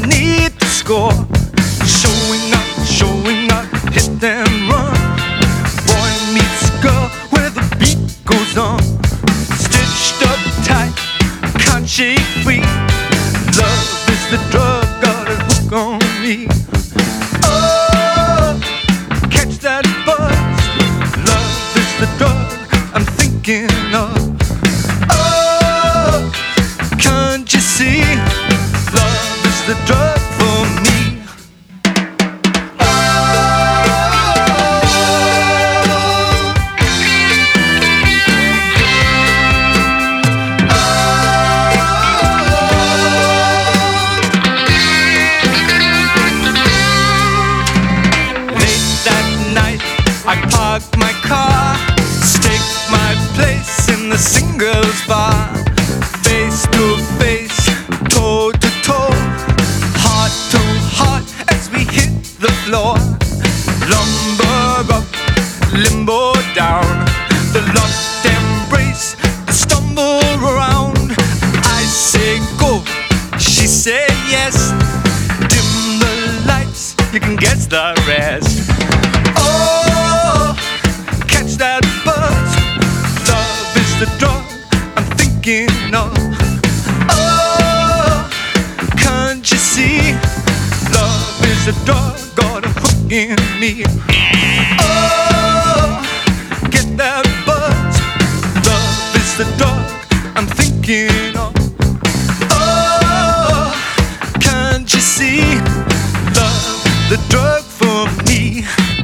need to score. Showing up, hit and run. Boy meets girl where the beat goes on. Stitched up tight, can't shake free. Love is the drug, got a hook on me. Oh, catch that buzz. Love is the drug I'm thinking of. Oh, can't you see? Love is the drug for me. I park my car, stake my place in the singles bar. Face to face, toe to toe, heart to heart as we hit the floor. Lumber up, limbo down, the locked embrace, the stumble around. I say go, she say yes. Dim the lights, you can guess the rest. Oh, catch that buzz. Love is the drug I'm thinking of. Oh, can't you see? Love is the drug, got a hook in me. Oh, get that buzz. Love is the drug I'm thinking of. Oh, can't you see? Love, the drug for me.